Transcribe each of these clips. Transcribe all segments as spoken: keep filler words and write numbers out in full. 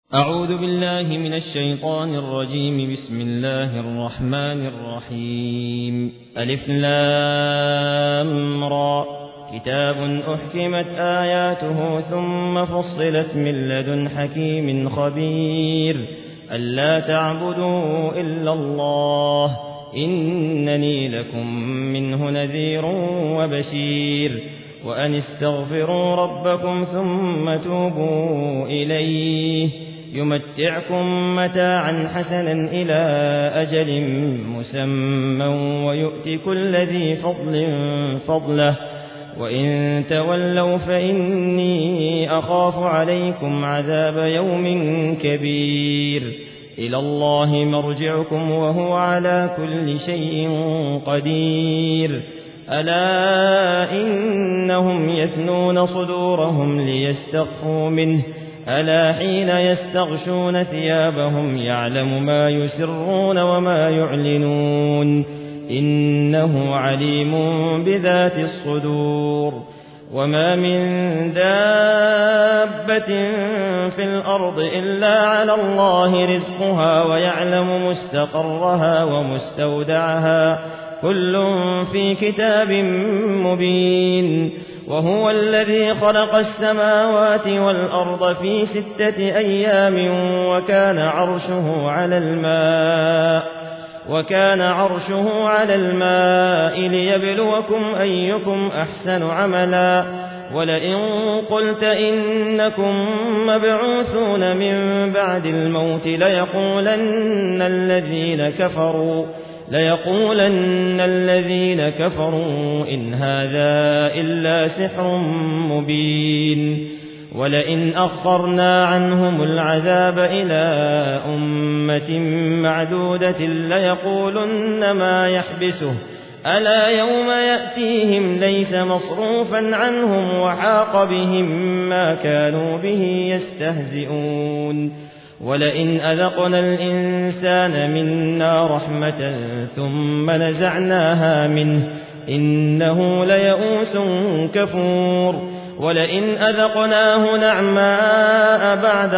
أعوذ بالله من الشيطان الرجيم. بسم الله الرحمن الرحيم. ألف لام را. كتاب أحكمت آياته ثم فصلت من لدن حكيم خبير. ألا تعبدوا إلا الله إنني لكم منه نذير وبشير. وأن استغفروا ربكم ثم توبوا إليه يمتعكم متاعا حسنا إلى أجل مسمى ويؤتي كل ذي فضل فضله. وإن تولوا فإني أخاف عليكم عذاب يوم كبير. إلى الله مرجعكم وهو على كل شيء قدير. ألا إنهم يثنون صدورهم ليستخفوا منه ألا حين يستغشون ثيابهم يعلم ما يسرون وما يعلنون إنه عليم بذات الصدور. وما من دابة في الأرض إلا على الله رزقها ويعلم مستقرها ومستودعها كل في كتاب مبين. وهو الذي خلق السماوات والأرض في ستة أيام وكان عرشه على الماء وكان عرشه على الماء ليبلوكم أيكم أحسن عملا. ولئن قلت إنكم مبعوثون من بعد الموت ليقولن الذين كفروا ليقولن الذين كفروا إن هذا إلا سحر مبين. ولئن أخرنا عنهم العذاب إلى أمة معدودة ليقولن ما يحبسه ألا يوم يأتيهم ليس مصروفا عنهم وحاق بهم ما كانوا به يستهزئون. ولئن أذقنا الإنسان منا رحمة ثم نزعناها منه إنه ليئوس كفور. ولئن أذقناه نعماء بعد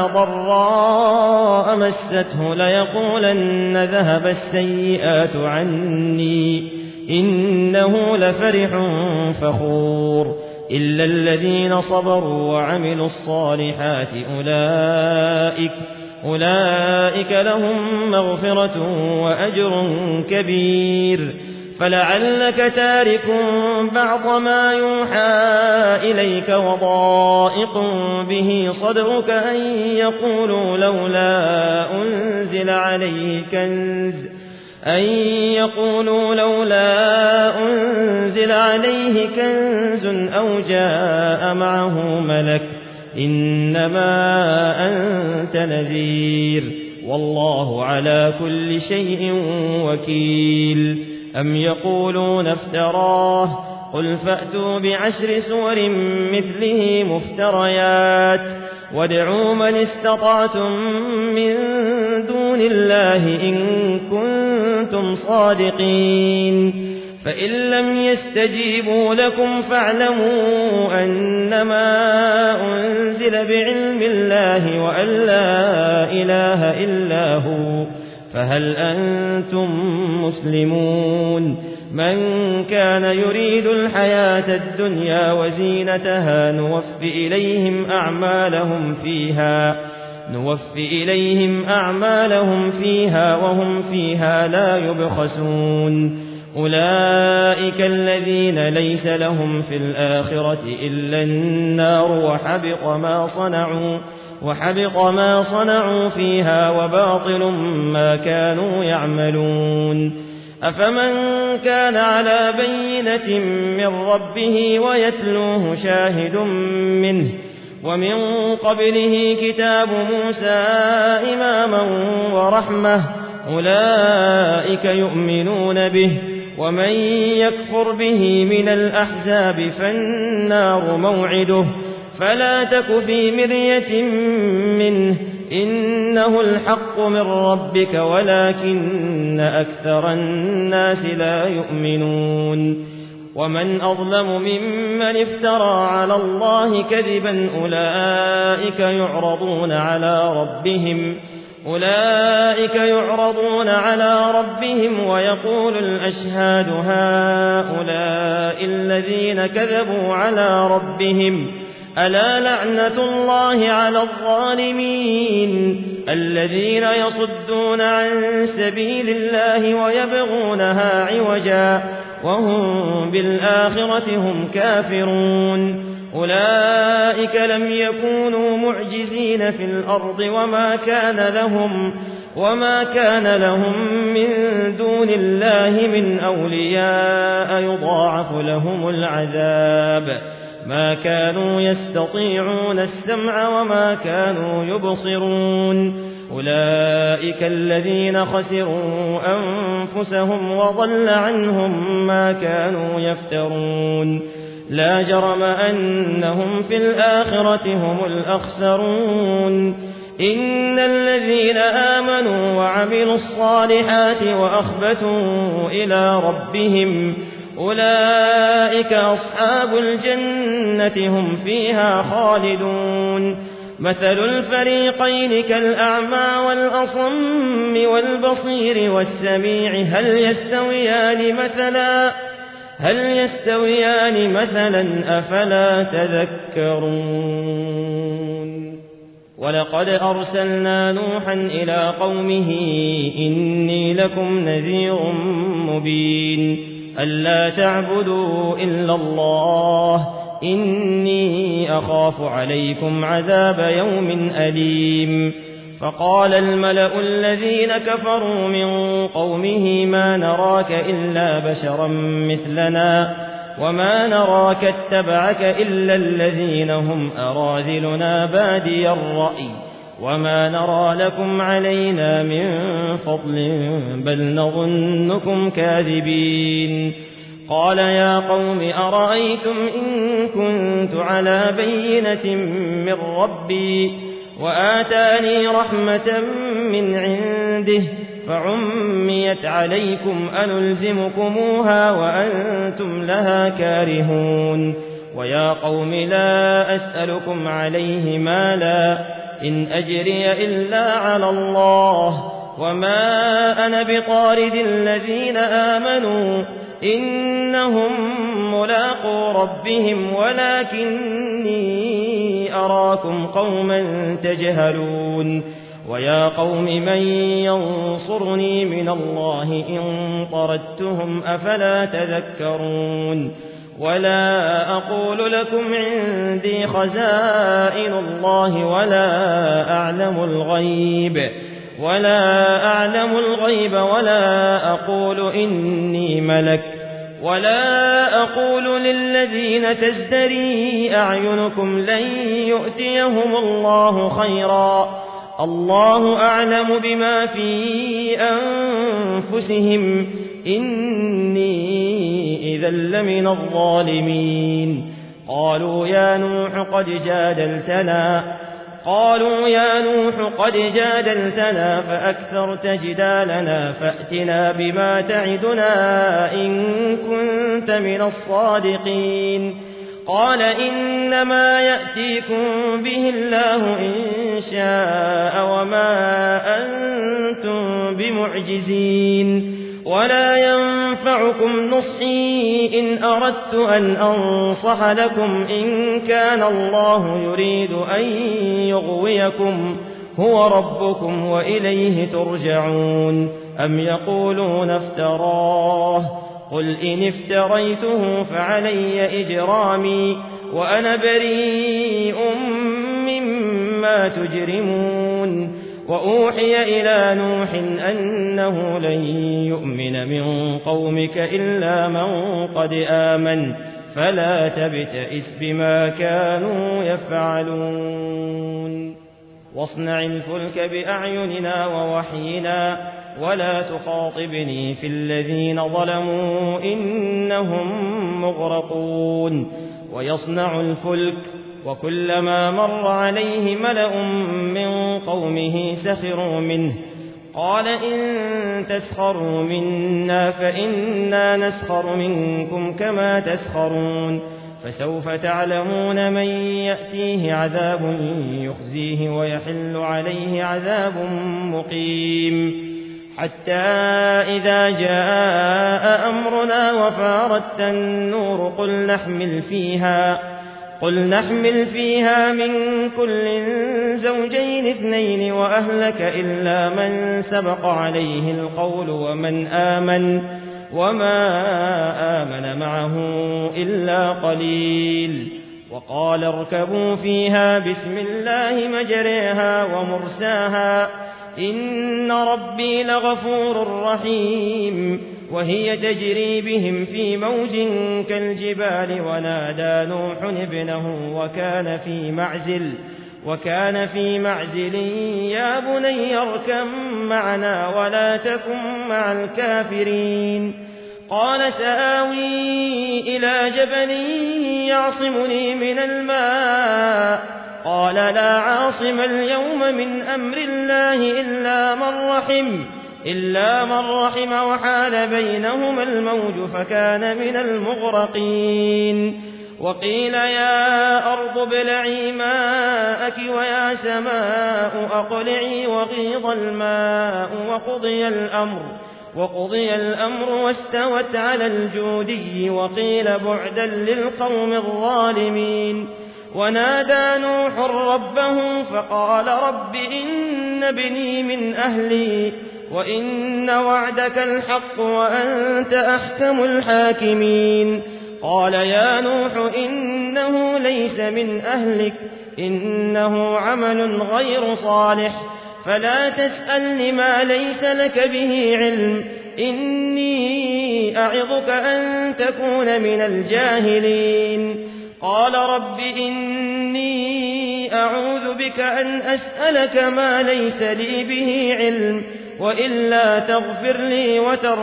ضراء مسته ليقولن ذهب السيئات عني إنه لفرح فخور. إلا الذين صبروا وعملوا الصالحات أولئك أولئك لهم مغفرة وأجر كبير. فلعلك تارك بعض ما يوحى إليك وضائق به صدرك أن يقولوا لولا أنزل عليه كنز أن يقولوا لولا أنزل عليه كنز أو جاء معه ملك إنما أنت نذير والله على كل شيء وكيل. أم يقولون افتراه قل فأتوا بعشر سور مثله مفتريات وادعوا من استطعتم من دون الله إن كنتم صادقين. فإن لم يستجيبوا لكم فاعلموا أنما أنزل بعلم الله وأن لا إله إلا هو فهل أنتم مسلمون. من كان يريد الحياة الدنيا وزينتها نوفي إليهم أعمالهم فيها نوفي إليهم أعمالهم فيها وهم فيها لا يبخسون. أولئك الذين ليس لهم في الآخرة إلا النار وحبط ما صنعوا وحبط ما صنعوا فيها وباطل ما كانوا يعملون. أفمن كان على بينة من ربه ويتلوه شاهد منه ومن قبله كتاب موسى إماما ورحمة أولئك يؤمنون به. ومن يكفر به من الأحزاب فالنار موعده فلا تك في مرية منه إنه الحق من ربك ولكن أكثر الناس لا يؤمنون. ومن أظلم ممن افترى على الله كذبا أولئك يعرضون على ربهم أولئك يعرضون على ربهم ويقول الأشهاد هؤلاء الذين كذبوا على ربهم ألا لعنة الله على الظالمين الذين يصدون عن سبيل الله ويبغونها عوجا وهم بالآخرة هم كافرون أولئك لم يكونوا معجزين في الأرض وما كان لهم وما كان لهم من دون الله من أولياء يضاعف لهم العذاب ما كانوا يستطيعون السمع وما كانوا يبصرون أولئك الذين خسروا أنفسهم وضل عنهم ما كانوا يفترون لا جرم أنهم في الآخرة هم الأخسرون إن الذين آمنوا وعملوا الصالحات وأخبتوا إلى ربهم أولئك أصحاب الجنة هم فيها خالدون مثل الفريقين كالأعمى والأصم والبصير والسميع هل يستويان مثلا هل يستويان مثلا أفلا تذكرون ولقد أرسلنا نوحا إلى قومه إني لكم نذير مبين ألا تعبدوا إلا الله إني أخاف عليكم عذاب يوم أليم فقال الملأ الذين كفروا من قومه ما نراك إلا بشرا مثلنا وما نراك اتبعك إلا الذين هم أراذلنا بادي الرأي وما نرى لكم علينا من فضل بل نظنكم كاذبين قال يا قوم أرأيتم إن كنت على بينة من ربي وآتاني رحمة من عنده فعميت عليكم أنلزمكموها وأنتم لها كارهون ويا قوم لا أسألكم عليه مالا إن أجري إلا على الله وما أنا بطارد الذين آمنوا إنهم ملاقو ربهم ولكني أراكم قوما تجهلون ويا قوم من ينصرني من الله إن طردتهم أفلا تذكرون ولا أقول لكم عندي خزائن الله ولا أعلم الغيب ولا أعلم الغيب ولا أقول إني ملك ولا أقول للذين تزدري أعينكم لن يؤتيهم الله خيرا الله أعلم بما في أنفسهم إني إذا لمن الظالمين قالوا يا نوح قد جادلتنا قالوا يا نوح قد جادلتنا فأكثرت جدالنا فأتنا بما تعدنا إن كنت من الصادقين قال إنما يأتيكم به الله إن شاء وما أنتم بمعجزين ولا ينفعكم نصحي إن أردت أن أنصح لكم إن كان الله يريد أن يغويكم هو ربكم وإليه ترجعون أم يقولون افتراه قل إن افتريته فعلي إجرامي وأنا بريء مما تجرمون وأوحي إلى نوح أنه لن يؤمن من قومك إلا من قد آمن فلا تبتئس بما كانوا يفعلون واصنع الفلك بأعيننا ووحينا ولا تخاطبني في الذين ظلموا إنهم مغرقون ويصنع الفلك وكلما مر عليه ملأ من قومه سخروا منه قال إن تسخروا منا فإنا نسخر منكم كما تسخرون فسوف تعلمون من يأتيه عذاب يخزيه ويحل عليه عذاب مقيم حتى إذا جاء أمرنا وفارت النور قل نحمل فيها قل نحمل فيها من كل زوجين اثنين وأهلك إلا من سبق عليه القول ومن آمن وما آمن معه إلا قليل وقال اركبوا فيها بسم الله مجريها ومرساها إن ربي لغفور رحيم وهي تجري بهم في موج كالجبال ونادى نوح ابنه وكان في معزل وكان في معزل يا بني اركب معنا ولا تكن مع الكافرين قال سآوي إلى جبل يعصمني من الماء قال لا عاصم اليوم من أمر الله إلا من رحم إلا من رحم وحال بينهما الموج فكان من المغرقين وقيل يا أرض ابلعي ماءك ويا سماء أقلعي وغيض الماء وقضي الأمر وقضي الأمر واستوت على الجودي وقيل بعدا للقوم الظالمين ونادى نوح ربه فقال رب إن ابني من أهلي وإن وعدك الحق وأنت أحكم الحاكمين قال يا نوح إنه ليس من أهلك إنه عمل غير صالح فلا تسألني ما ليس لك به علم إني أعظك أن تكون من الجاهلين قال رب إني أعوذ بك أن أسألك ما ليس لي به علم وإلا تغفر لي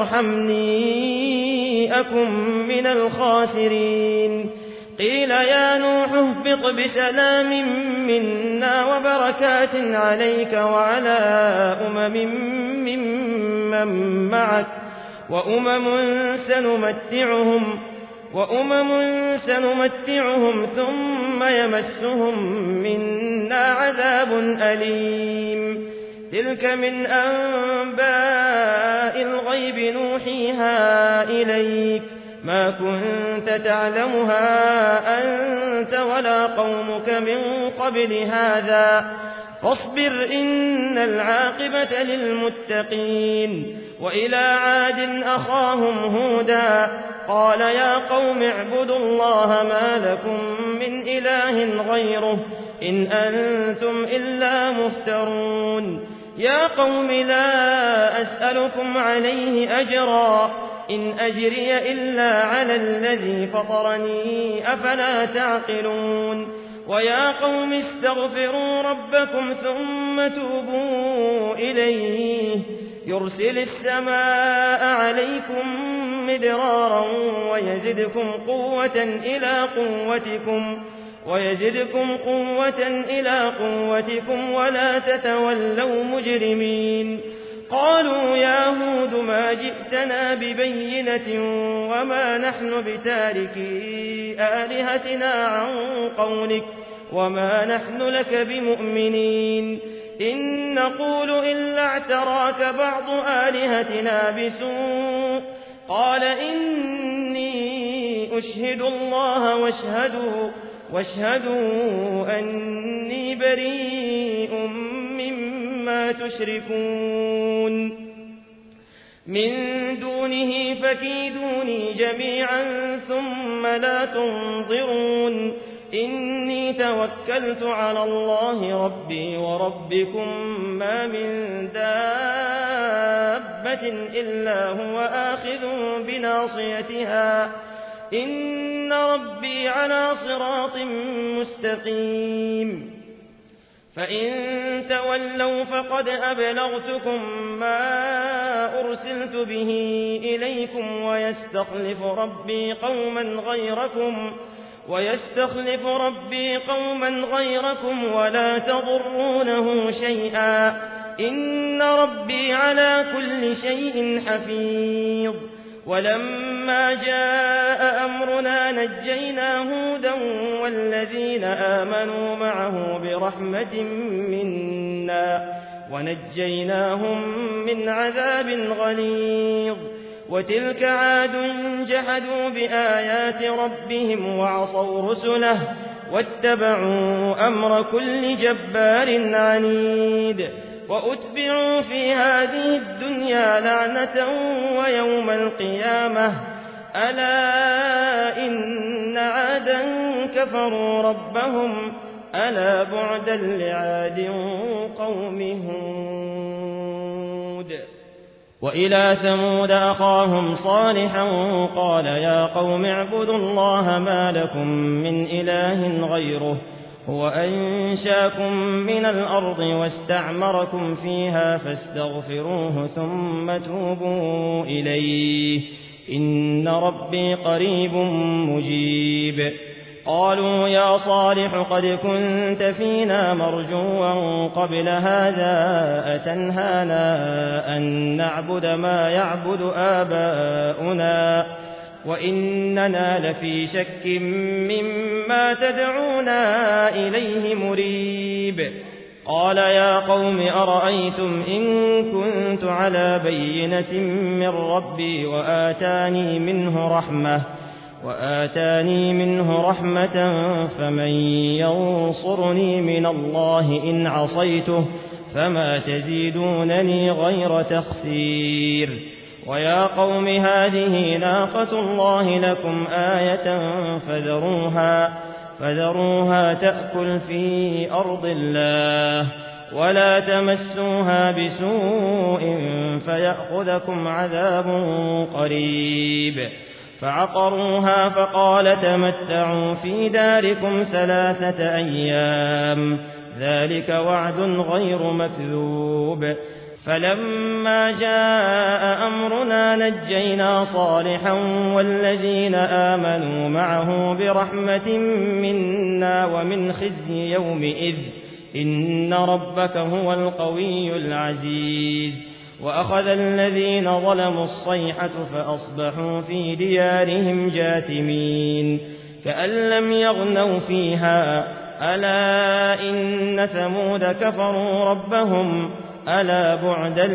وترحمني أكن من الخاسرين قيل يا نوح اهبط بسلام منا وبركات عليك وعلى أمم ممن معك وأمم سنمتعهم وأمم سنمتعهم ثم يمسهم منا عذاب أليم تلك من أنباء الغيب نوحيها إليك ما كنت تعلمها أنت ولا قومك من قبل هذا فاصبر إن العاقبة للمتقين وإلى عاد أخاهم هودا قال يا قوم اعبدوا الله ما لكم من إله غيره إن أنتم إلا مفترون يا قوم لا أسألكم عليه أجرا إن أجري إلا على الذي فطرني أفلا تعقلون ويا قوم استغفروا ربكم ثم توبوا إليه يرسل السماء عليكم مدرارا ويزدكم قوة إلى قوتكم ويزدكم قوة إلى قوتكم ولا تتولوا مجرمين قالوا يا هود ما جئتنا ببينة وما نحن بتاركي آلهتنا عن قولك وما نحن لك بمؤمنين إن نقول إلا اعتراك بعض آلهتنا بسوء قال إني أشهد الله واشهدوا واشهدوا أني بريء مما تشركون من دونه فكيدوني جميعا ثم لا تنظرون إني توكلت على الله ربي وربكم ما من دابة إلا هو آخذ بناصيتها إن ربي على صراط مستقيم فإن تولوا فقد أبلغتكم ما أرسلت به إليكم ويستخلف ربي قوما غيركم ويستخلف ربي قوما غيركم ولا تضرونه شيئا إن ربي على كل شيء حفيظ ولما جاء أمرنا نجينا هودا والذين آمنوا معه برحمة منا ونجيناهم من عذاب غليظ وتلك عاد جحدوا بآيات ربهم وعصوا رسله واتبعوا أمر كل جبار عنيد وأتبعوا في هذه الدنيا لعنة ويوم القيامة ألا إن عادا كفروا ربهم ألا بعدا لعاد قوم هود وإلى ثمود أخاهم صالحا قال يا قوم اعبدوا الله ما لكم من إله غيره هو أنشاكم من الأرض واستعمركم فيها فاستغفروه ثم توبوا إليه إن ربي قريب مجيب قالوا يا صالح قد كنت فينا مرجوا قبل هذا أتنهانا أن نعبد ما يعبد آباؤنا وإننا لفي شك مما تدعونا إليه مريب قال يا قوم أرأيتم إن كنت على بينة من ربي وآتاني منه رحمة وآتاني منه رحمة فمن ينصرني من الله إن عصيته فما تزيدونني غير تخسير ويا قوم هذه ناقة الله لكم آية فذروها فذروها تأكل في أرض الله ولا تمسوها بسوء فيأخذكم عذاب قريب فعقروها فقال تمتعوا في داركم ثلاثة أيام ذلك وعد غير مكذوب فلما جاء أمرنا نجينا صالحا والذين آمنوا معه برحمة منا ومن خزي يومئذ إن ربك هو القوي العزيز وأخذ الذين ظلموا الصيحة فأصبحوا في ديارهم جاثمين كأن لم يغنوا فيها ألا إن ثمود كفروا ربهم ألا بعدا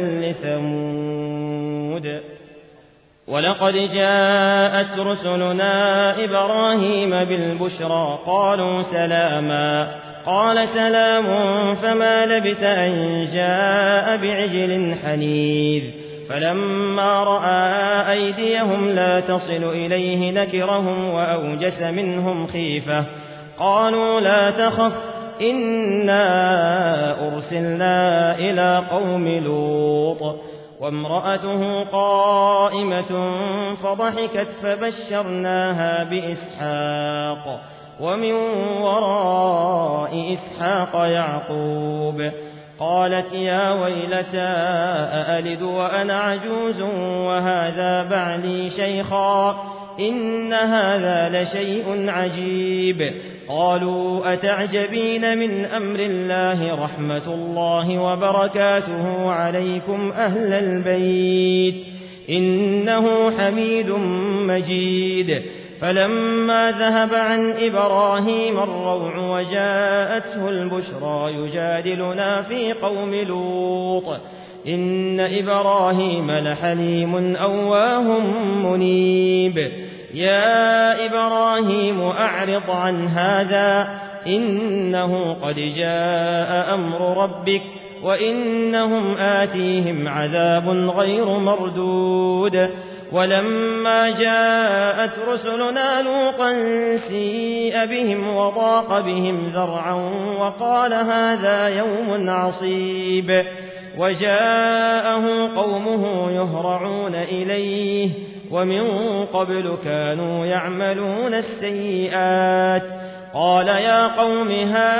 لثمود ولقد جاءت رسلنا إبراهيم بالبشرى قالوا سلاما قال سلام فما لبث أن جاء بعجل حنيذ فلما رأى أيديهم لا تصل إليه نكرهم وأوجس منهم خيفة قالوا لا تخف إنا أرسلنا إلى قوم لوط وامرأته قائمة فضحكت فبشرناها بإسحاق ومن وراء إسحاق يعقوب قالت يا ويلتى أألد وأنا عجوز وهذا بعلي شيخا إن هذا لشيء عجيب قالوا أتعجبين من أمر الله رحمة الله وبركاته عليكم أهل البيت إنه حميد مجيد فلما ذهب عن إبراهيم الروع وجاءته البشرى يجادلنا في قوم لوط إن إبراهيم لحليم أواه منيب يا إبراهيم أعرض عن هذا إنه قد جاء أمر ربك وإنهم آتيهم عذاب غير مردود ولما جاءت رسلنا لوطا سيء بهم وضاق بهم ذرعا وقال هذا يوم عصيب وجاءه قومه يهرعون إليه ومن قبل كانوا يعملون السيئات قال يا قوم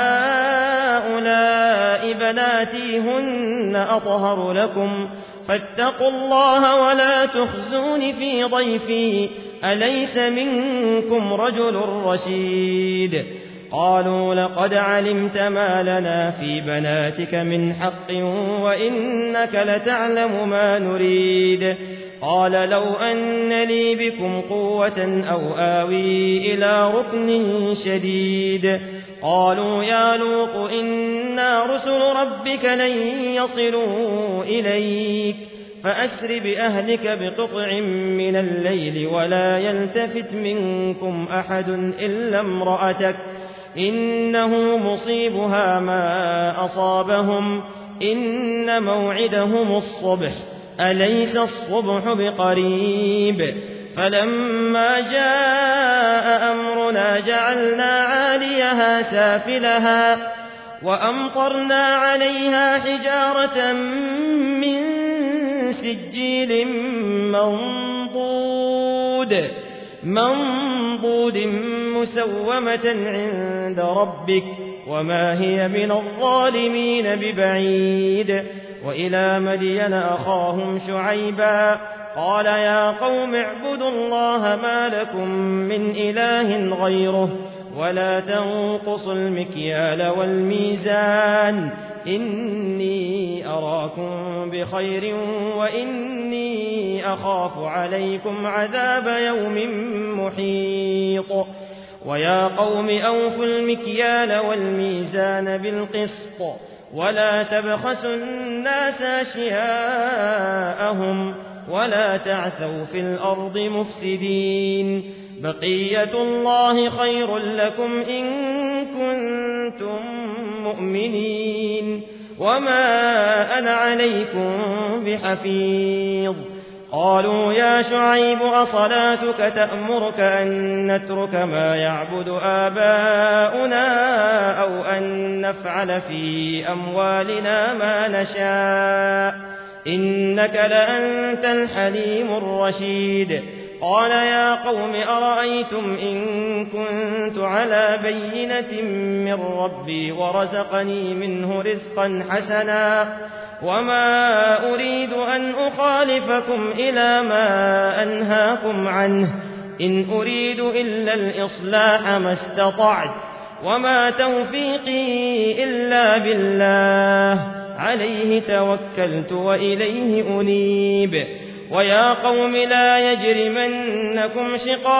هؤلاء بناتي هن أطهر لكم فاتقوا الله ولا تخزون في ضيفي أليس منكم رجل رشيد قالوا لقد علمت ما لنا في بناتك من حق وإنك لتعلم ما نريد قال لو أن لي بكم قوة أو آوي إلى ركن شديد قالوا يا لوط إنا رسل ربك لن يصلوا إليك فأسر بأهلك بقطع من الليل ولا يلتفت منكم أحد إلا امرأتك إنه مصيبها ما أصابهم إن موعدهم الصبح أليس الصبح بقريب فلما جاء أمرنا جعلنا عاليها سافلها وأمطرنا عليها حجارة من سجيل منضود منضود مسومة عند ربك وما هي من الظالمين ببعيد وإلى مدين أخاهم شعيبا قال يا قوم اعبدوا الله ما لكم من إله غيره ولا تنقصوا المكيال والميزان إني أراكم بخير وإني أخاف عليكم عذاب يوم محيط ويا قوم أوفوا المكيال والميزان بالقسط ولا تبخسوا الناس أشياءهم ولا تعثوا في الأرض مفسدين بقية الله خير لكم إن كنتم مؤمنين وما أنا عليكم بحفيظ قالوا يا شعيب أصلاتك تأمرك أن نترك ما يعبد آباؤنا أو أن نفعل في أموالنا ما نشاء إنك لأنت الحليم الرشيد قال يا قوم أرأيتم إن كنت على بينة من ربي ورزقني منه رزقا حسنا وما أريد أن أخالفكم إلى ما أنهاكم عنه إن أريد إلا الإصلاح ما استطعت وما توفيقي إلا بالله عليه توكلت وإليه أنيب ويا قوم لا يجرمنكم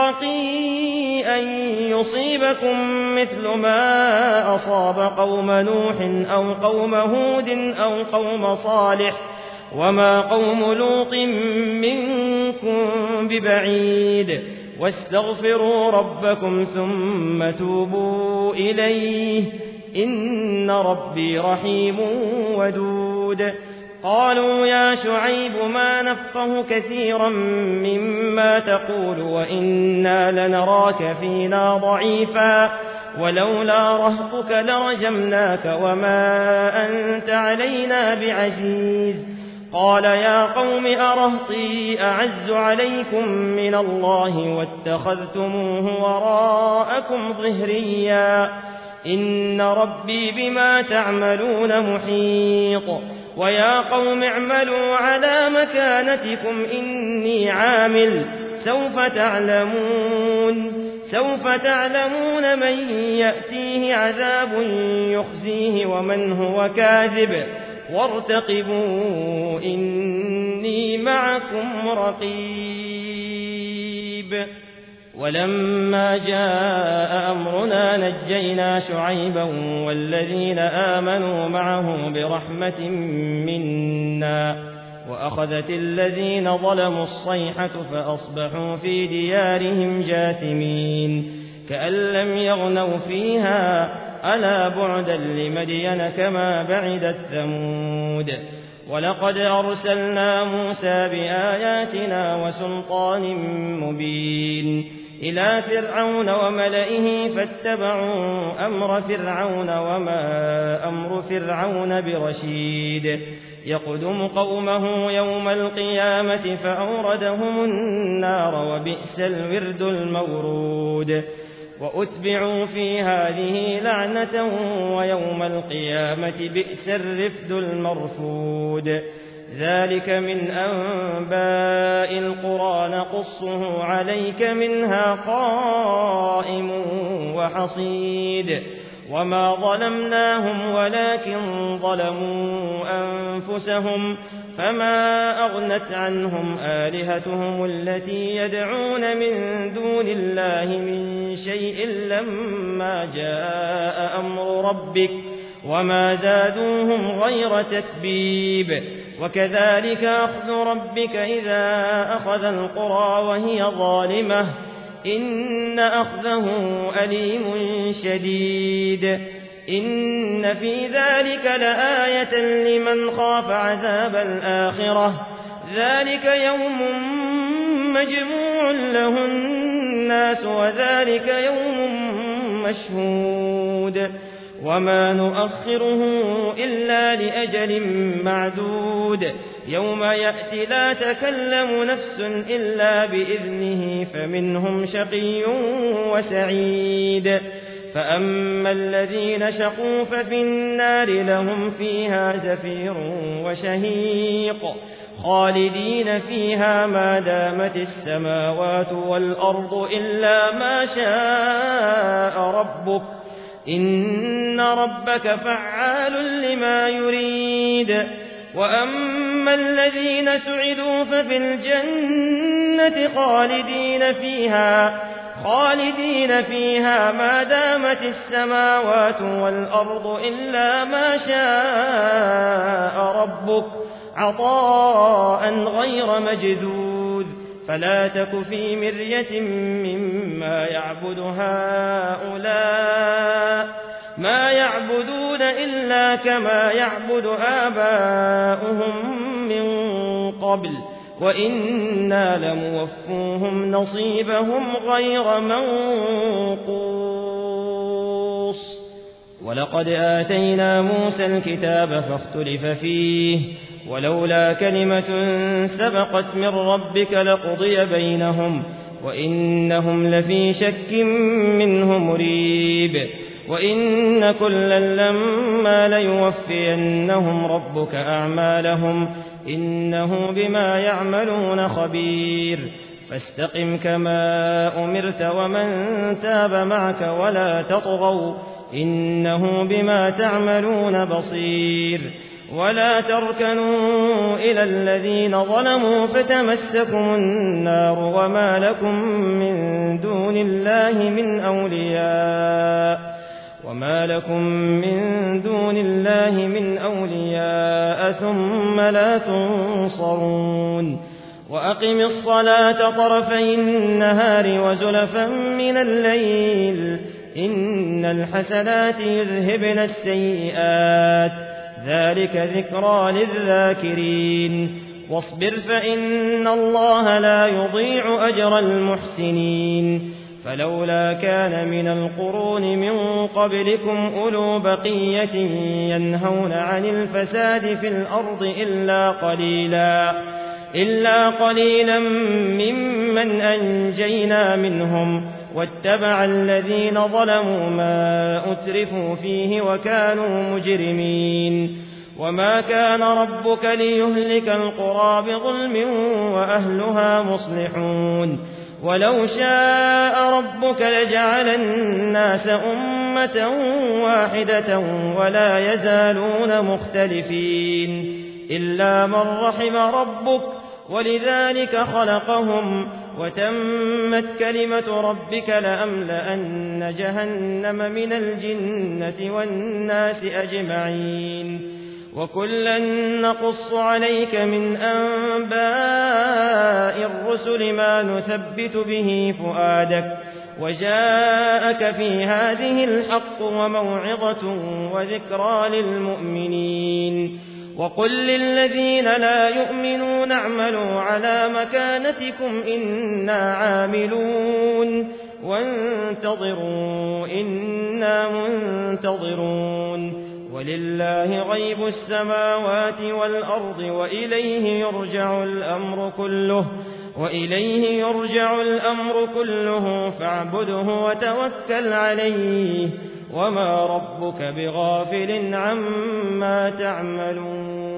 شقاقي أن يصيبكم مثل ما أصاب قوم نوح أو قوم هود أو قوم صالح وما قوم لوط منكم ببعيد واستغفروا ربكم ثم توبوا إليه إن ربي رحيم ودود قالوا يا شعيب ما نفقه كثيرا مما تقول وإنا لنراك فينا ضعيفا ولولا رهطك لرجمناك وما أنت علينا بعزيز قال يا قوم أرهطي أعز عليكم من الله واتخذتموه وراءكم ظهريا إن ربي بما تعملون محيط ويا قوم اعملوا على مكانتكم إني عامل سوف تعلمون سوف تعلمون من يأتيه عذاب يخزيه ومن هو كاذب وارتقبوا إني معكم رقيب ولما جاء أمرنا نجينا شعيبا والذين آمنوا معه برحمة منا وأخذت الذين ظلموا الصيحة فأصبحوا في ديارهم جاثمين كأن لم يغنوا فيها ألا بعدا لمدين كما بعدت ثمود ولقد أرسلنا موسى بآياتنا وسلطان مبين إلى فرعون وملئه فاتبعوا أمر فرعون وما أمر فرعون برشيد يقدم قومه يوم القيامة فأوردهم النار وبئس الورد المورود وأتبعوا في هذه لعنة ويوم القيامة بئس الرفد المرفود ذلك من أنباء القرى نقصه عليك منها قائم وحصيد وما ظلمناهم ولكن ظلموا أنفسهم فما أغنت عنهم آلهتهم التي يدعون من دون الله من شيء لما جاء أمر ربك وما زادوهم غير تتبيب وكذلك أخذ ربك إذا أخذ القرى وهي ظالمة إن أخذه أليم شديد إن في ذلك لآية لمن خاف عذاب الآخرة ذلك يوم مجموع له الناس وذلك يوم مشهود وما نؤخره إلا لأجل معدود يوم يأتي لا تكلم نفس إلا بإذنه فمنهم شقي وسعيد فأما الذين شقوا ففي النار لهم فيها زفير وشهيق خالدين فيها ما دامت السماوات والأرض إلا ما شاء ربك إن ربك فعال لما يريد وأما الذين سعدوا ففي الجنة خالدين فيها خالدين فيها ما دامت السماوات والأرض إلا ما شاء ربك عطاء غير مجدود فلا تك في مرية مما يعبد هؤلاء ما يعبدون إلا كما يعبد آباؤهم من قبل وإنا لموفوهم نصيبهم غير منقوص ولقد آتينا موسى الكتاب فاختلف فيه ولولا كلمة سبقت من ربك لقضي بينهم وإنهم لفي شك منه مريب وإن كلا لما ليوفينهم ربك أعمالهم إنه بما يعملون خبير فاستقم كما أمرت ومن تاب معك ولا تطغوا إنه بما تعملون بصير ولا تركنوا إلى الذين ظلموا فتمسكم النار وما لكم من دون الله من أولياء وما لكم من دون الله من أولياء ثم لا تنصرون وأقم الصلاة طرفي النهار وزلفا من الليل إن الحسنات يذهبن السيئات ذلك ذكرى للذاكرين واصبر فإن الله لا يضيع أجر المحسنين فلولا كان من القرون من قبلكم أولو بقية ينهون عن الفساد في الأرض إلا قليلا إلا قليلا ممن أنجينا منهم واتبع الذين ظلموا ما أترفوا فيه وكانوا مجرمين وما كان ربك ليهلك القرى بظلم وأهلها مصلحون ولو شاء ربك لجعل الناس أمة واحدة ولا يزالون مختلفين إلا من رحم ربك ولذلك خلقهم وتمت كلمة ربك لأملأن جهنم من الجنة والناس أجمعين وكلا نقص عليك من أنباء الرسل ما نثبت به فؤادك وجاءك في هذه الحق وموعظة وذكرى للمؤمنين وقل للذين لا يؤمنون اعملوا على مكانتكم إنا عاملون وانتظروا إنا منتظرون ولله غيب السماوات والأرض وإليه يرجع الأمر كله وإليه يرجع الأمر كله فاعبده وتوكل عليه وما ربك بغافل عما تعملون